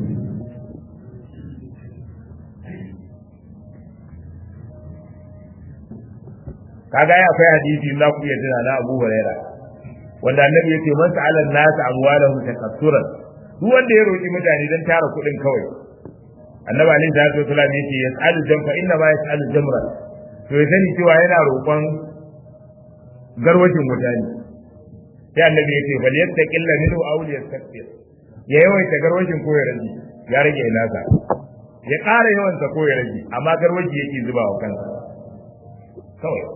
Kaga ya akwai hadisi za ku iya tuna na Abu Huraira wanda annabi yake man sa'ala an-nas amwalahum takassuran, duk wanda ya roki mutane dan tara kuɗin kawai. Annabi alaihi salatu wasallam yake yas'alu jamfa inna ma yas'alu jamra, to ya sani cewa yana roƙon garwajin mutane. Sai annabi yake bal yattaqilla minhu aw yastakbir, ya yawaita garwajin ko ya rage, ya rage nasa, ya ƙara yawan sa ko ya rage, amma garwaji yake zubawa kansa kawai.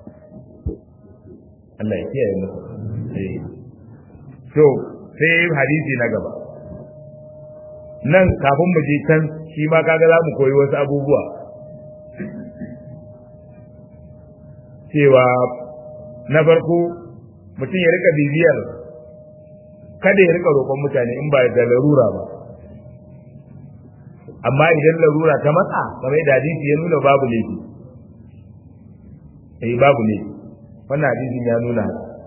Allah ya kiyaye mu. To sai hadisi na gaba nan kafin mu je can shi ma kaga za mu koyi wasu abubuwa cewa na farko mutum ya rika bibiyar kada ya rika roƙon mutane in ba da larura ba, amma idan larura ta matsa kamar da hadisi ya nuna babu laifi, babu laifi, wannan hadisin ya nuna.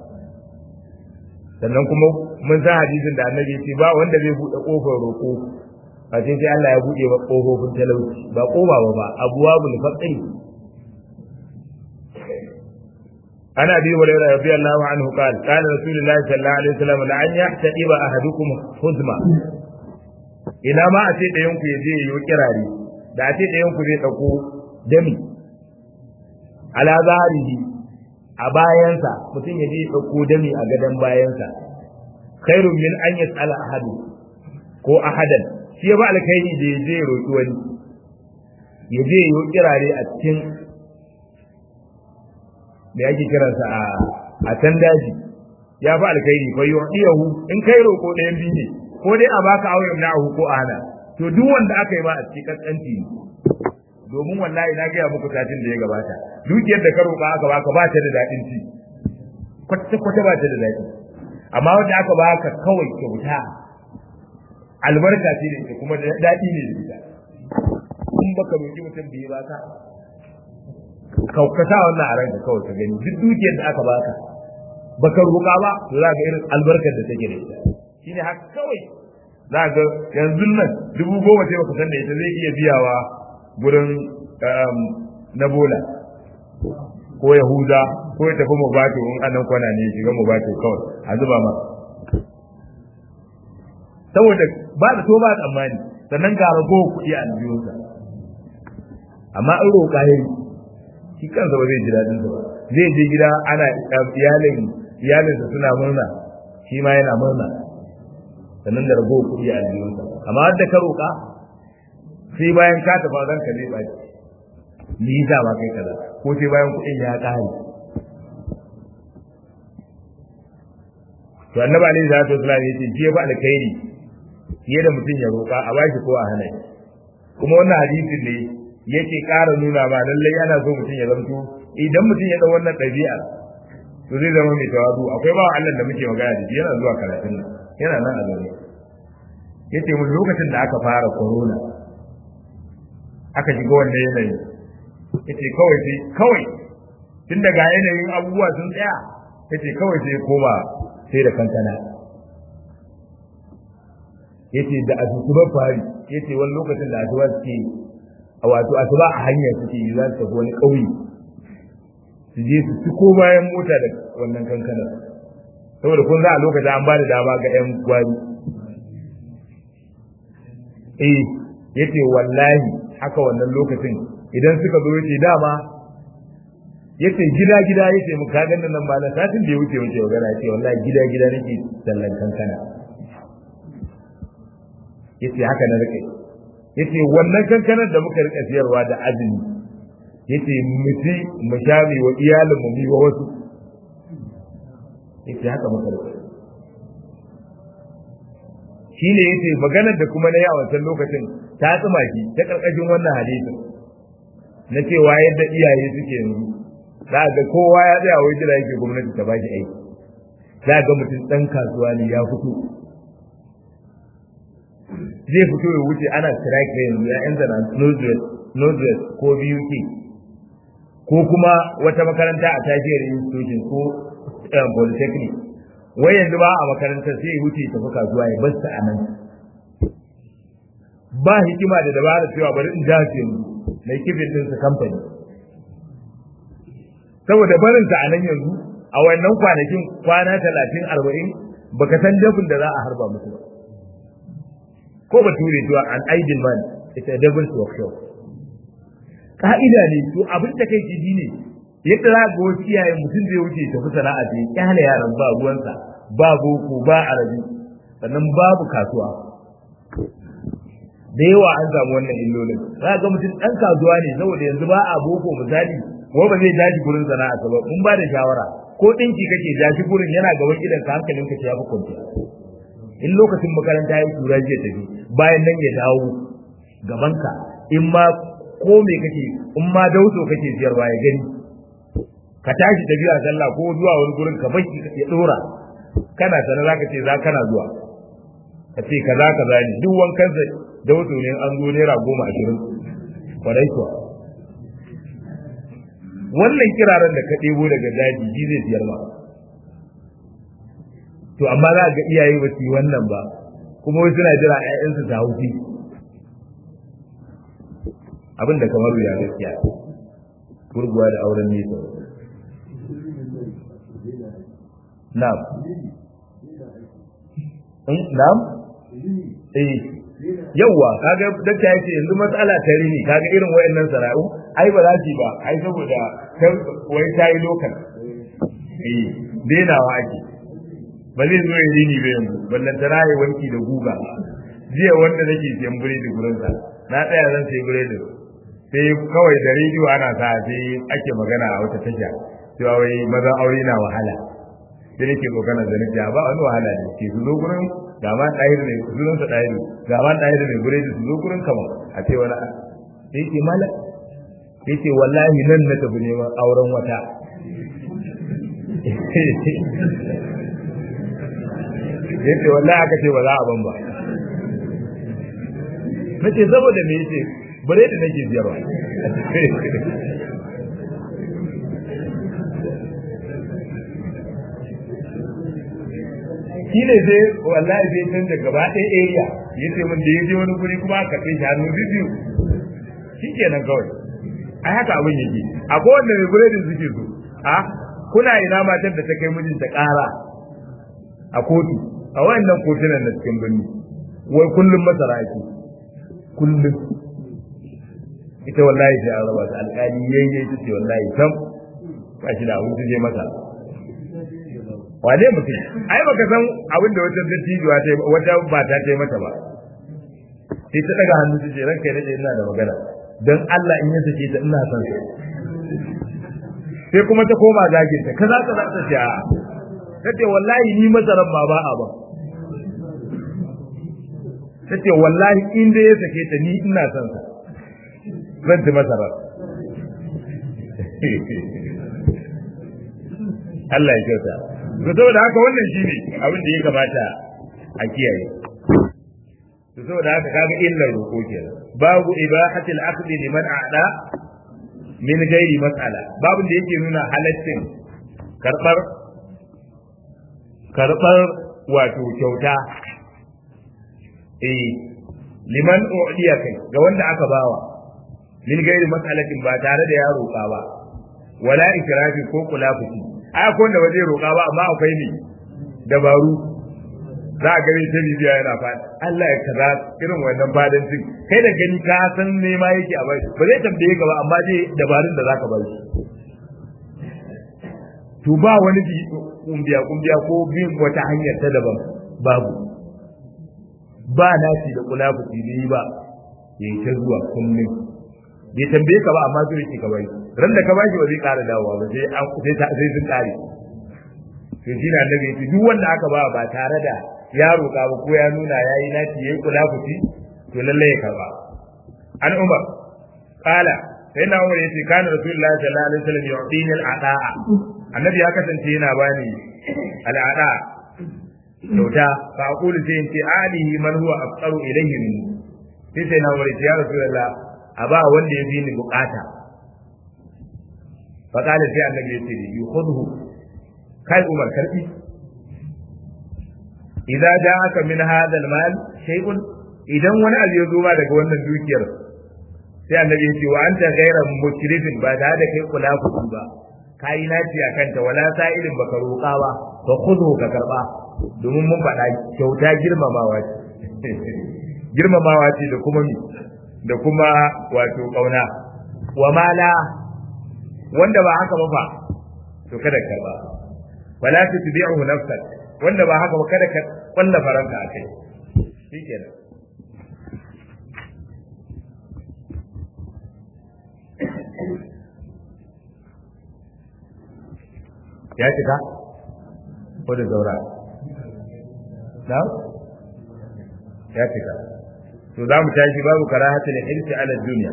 Sannan kuma mun san hadisin da annabi ce ba wanda zai bude kofar roƙo a sai Allah ya bude ba kofofin talauci, ba koba ba abuwabul faqri. عن ابي هريره رضي الله عنه قال قال رسول الله صلى الله عليه وسلم لأن يحتئب احدكم حزما ina ma a ce ɗayan ku ya je yi kirare da a ce ɗayan ku zai ɗauko dami ala zaharihi a bayansa mutum ya je ya ɗauko dami a gadon bayansa khairun min an yas'ala ahadu ko ahadan shi ya ba alkhairi da ya je ya roki wani ya je ya yi kirare a cikin da yake kiransa a can daji ya fi alkhairi fa yu'iyahu in kai roko ɗayan biyu ne ko dai a baka auren na'ahu ko ana to duk wanda aka yi ba a cikin kaskanci domin wallahi na gaya muku satin da ya gabata dukiyar da ka roka aka baka ba ta da daɗin ci kwata ba ta da daɗi amma wanda aka baka kawai kyauta albarka ce da ita kuma daɗi ne da ita in baka roki mutum biyu ba ka kaukata wannan a ranka kawai ka gani duk dukiyar da aka baka roƙa ba to za ga irin albarkar da take da ita shine haka kawai za ga yanzu nan 10,000 sai baka san da ita zai iya biyawa gurin na bola ko yahuda ko ya tafi mubato in anan kwana ne shiga mubato kawai a zuba ma saboda ba da to ba tsammani sannan ga rago kuɗi a aljihunsa amma in roƙa yayi shi kansa ba zai ji daɗin ba zai je gida ana iyalinsa suna murna shi ma yana murna sannan da rago kuɗi a aljihunsa amma wanda ka roƙa sai bayan ka tafi ranka zai ɓaci ni yasa ma kai kaza ko sai bayan kuɗin ya ƙare to annabi alaihi salatu wasallam yace je ba alkhairi fiye da mutum ya roƙa a bashi ko a hana kuma wannan hadisin ne yake ƙara nuna ba lallai yana so mutum ya zanto idan mutum ya ɗau wannan ɗabi'a to zai zama mai tawadu akwai bawa Allah da muke magana da shi yana zuwa karatun nan yana nan a zaune yace mun lokacin da aka fara corona aka shiga wannan yanayi yace kawai tun daga yanayin abubuwa sun tsaya yace kawai sai koma sai da kankana yace da asuba fari yace wani lokacin da asuba suke a wato asuba a hanya suke yi za su tafi wani ƙauye su je su ci ko bayan mota da wannan kankanar saboda kun za a lokacin an ba da dama ga 'yan gwari yace wallahi haka wannan lokacin idan suka zo yace dama yace gida yace mu kaga nan ba na satin da ya wuce magana yace wallahi gida nake sallan kankana yace haka na rike yace wannan kankanar da muka rika siyarwa da azumi yace mu sha mi wa iyalin mu mi wa wasu yace haka muka rika shine yace maganar da kuma na yi a wancan lokacin ta tsuma shi ta karkashin wannan hadisin na cewa yadda iyaye suke yanzu za ga kowa ya tsaya wai jira yake gwamnati ta baki aiki za ga mutum dan kasuwa ne ya fito zai fito ya wuce ana strike yanzu ya yan zana Northwest ko BUK ko kuma wata makaranta a tashiyar institution ko polytechnic wai yanzu ba a makarantar sai ya wuce ya tafi kasuwa ya bar a nan ba hikima da dabara cewa bari in ja su yanzu mai kifin ɗinsa kamfani saboda barinsa a nan yanzu a wannan kwanakin kwana 30-40 baka san dafin da za a harba musu ba ko ba ture zuwa an idle man it's a devil's workshop ka'ida ne to abin da kai ji ne yadda za ga wasu iyayen mutum zai wuce tafi sana'a ce kyale yaran ba ruwansa ba boko ba arabi sannan babu kasuwa da yawa an samu wannan illolin za ga mutum dan kasuwa ne saboda yanzu ba a boko misali ko ba zai daji gurin sana'a ba mun ba da shawara ko dinki kake daji gurin yana gaban idan ka hankalin ka ya fi kwanciya in lokacin makaranta ya tura je tafi bayan nan ya dawo gabanka in ma ko me kake in ma dauso kake siyarwa ya gani ka tashi tafiya sallah ko zuwa wani gurin ka bai ya dora kana sanar zaka ce za kana zuwa ka ce kaza ne duk wankan sa dauso ne an zo naira 10-20 kwarai kuwa wannan kiraran da ka ɗebo daga daji shi zai siyar ma to amma za ga iyaye ba su wannan ba kuma wai suna jira ƴaƴansu ta hauki abin da kamar ya gaskiya gurguwa da auren nesa na'am na'am yawwa kaga dakta yace yanzu matsala ta rini kaga irin wayannan sana'u ai ba za ba ai saboda wai tayi lokal denawa ake ba zai zo ya rini ba yanzu ballan tana yi wanki da guga jiya wanda nake siyan biredi gurin sa na tsaya zan sayi biredi sai kawai da rediyo ana sa sai ake magana a wata tasha cewa wai maza aure na wahala sai nake magana da nake ba wani wahala ne ke su zo gurin gama ɗahir ne sunan sa ɗahir gama ɗahir ne biredi su zo gurin kama a ce wani sai ce mala sai ce wallahi nan na tafi neman auren wata yace wallahi aka ce ba za a ban ba nace saboda me yace bare da nake biyarwa shine sai wallahi sai canza gaba ɗaya area yace mun da yaje wani guri kuma aka kai shi hannu biyu shikenan kawai ai haka abin yake akwai wanda mai buredin suke so a kuna ina matar da ta kai mijinta ƙara a kotu a wayannan kotunan na cikin birni wai kullum masara ake kullum ita wallahi sai an raba ta alƙali yayye ta ce wallahi sam ba shi da abin je masa wane mutum ai baka san abin da wata dattijuwa ta wata ba ta ce mata ba sai ta daga hannu ta ce ranka ya dace ina da magana dan Allah in ya sake ta ina son sa sai kuma ta koma zagin ta kaza ta ce a tace wallahi ni masaran ma ba a ba tace wallahi in dai ya sake ta ni ina son sa zan ci masara Allah ya kyauta to saboda haka wannan shine abin da ya kamata a kiyaye to saboda haka kaga illar roko kenan babu ibahatil aqdi liman a'da min ghairi mas'ala babu da yake nuna halaccin karbar wato kyauta liman u'diya kai ga wanda aka bawa min gairi mas'alatin ba tare da ya roƙa ba wala ikrafi ko kulafuci ai akwai wanda ba zai roƙa ba amma akwai ne dabaru za a gani ta bibiya yana fada Allah ya kaza irin wannan fadancin kai da gani ka san nema yake a bai ba zai tambaye ka ba amma dai dabarun da zaka bai to ba wani kumbiya ko bin wata hanyar ta daban babu ba naci da kulafuci ne ba yayi ta zuwa kullum bai tambaye ka ba amma zai yake ka bai ran da ka bashi ba zai ƙara dawowa ba sai sun ƙare to shi na annabi yace duk wanda aka ba ba tare da ya roƙa ba ko ya nuna yayi naci yayi kulafuci to lalle ya karba an umar qala sai na umar yace kana rasulullahi sallallahu alaihi wasallam yu'tini al-ata'a annabi ya kasance yana bani al-ata'a kyauta fa aqulu sai in ce alihi man huwa afqaru ilayhi min sai na umar yace ya rasulullah a ba wanda ya fi ni bukata fa qala sai annabi yace yukhudhu kai umar karbi idza ja'aka min hadha al-mal shay'un idan wani abu ya zo ba daga wannan dukiyar sai annabi ya ce wa anta ghayra mushrifin ba da kai kula ku ba kai naci akan ta wala sa'ilin baka roƙa ba fa khudhu ka karba domin mun faɗa kyauta girmamawa ce girmamawa ce da kuma da kuma wato kauna wa mala wanda ba haka ba fa to kada karba wala tutbi'uhu nafsak wanda ba haka ba kada ka kwalla faranka akai shikenan ya cika ko da zaura na ya cika to za mu tashi babu karahatul hirsi ala dunya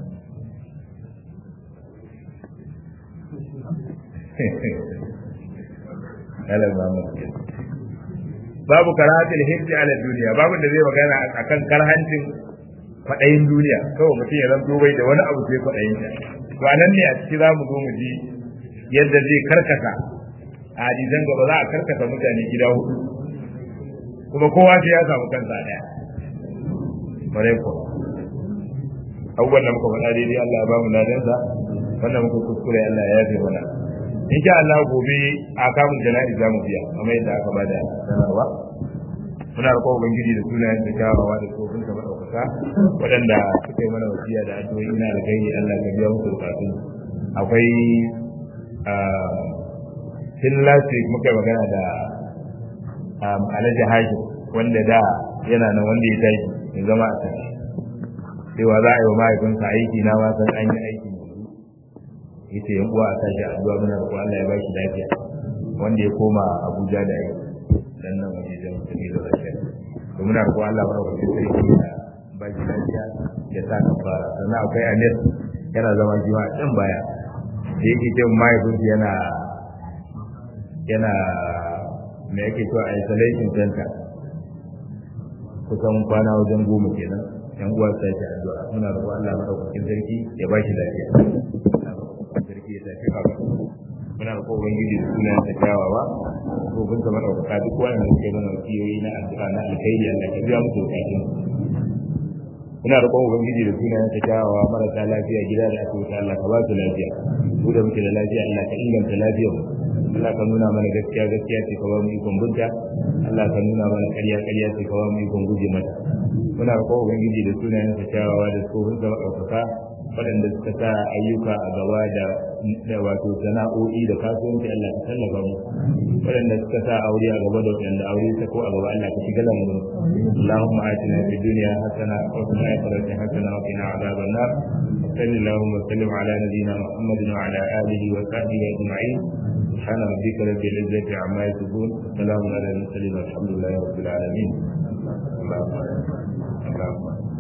babu karahatul hirsi ala dunya babu da zai magana akan karhancin kwaɗayin duniya kawai mutum ya zanto bai da wani abu sai kwaɗayin ta to anan ne a ciki za mu zo mu ji yadda zai karkata a hadisan gaba za a karkata mutane gida hudu kuma kowa sai ya samu kansa daya bare ko abubuwan da muka faɗa daidai Allah ya ba mu ladansa wannan muka kuskure Allah ya yafe mana insha Allah gobe a kamun jana'i za mu biya kamar yadda aka bada sanarwa muna roƙon ubangiji da sunayen da kyawawa da tsofin ka madaukaka waɗanda suka yi mana wasiya da addu'o'i na alkhairi Allah ka biya musu bukatun akwai tun last week muka yi magana da Alhaji Haji wanda da yana nan wanda ya tashi ya zama a tashi cewa za a yi wa mahaifinsa aiki na ma san an yi aiki yace yan uwa a tashi addu'a muna roƙon Allah ya ba shi lafiya wanda ya koma Abuja da aiki dan nan waje da mutane da lafiya to muna roƙon Allah ya roƙon sai ya ba shi lafiya ya sa kafara sannan akwai Amir yana zama jiwa din baya da yake ce mahaifinsa yana me yake cewa isolation center kusan kwana wajen 10 kenan yan uwa sai ta addu'a muna roƙon Allah madaukakin sarki ya ba shi lafiya sarki ya tafi haka muna roƙon ubangiji da sunan ta kyawawa ko kun zama ɗaukaka duk wanda suke mana kiyoyi na addu'a na alkhairi Allah ka biya musu bukatun muna roƙon ubangiji da sunan ta kyawawa marasa lafiya gida da asibiti Allah ka ba su lafiya mu da muke da lafiya Allah ka inganta lafiyar mu Allah ka nuna mana gaskiya gaskiya ce ka ba mu ikon bunta Allah ka nuna mana ƙarya ƙarya ce ka ba mu ikon guje mata muna roƙon ubangiji da sunayen sa kyawawa da tsohon zama ɗaukaka waɗanda suka sa ayyuka a gaba da wato sana'o'i da kasuwanci Allah ka tallafa mu waɗanda suka sa aure a gaba da waɗanda aure ta ko a gaba Allah ka shiga lamarin Allahumma atina fid dunya hasana wa fil akhirati hasana wa qina adhaban nar sallallahu wa sallim ala nabiyyina Muhammadin wa ala alihi wa sahbihi ajma'in سبحان ربك رب العزة عما يصفون وسلام على المرسلين والحمد لله رب العالمين اللهم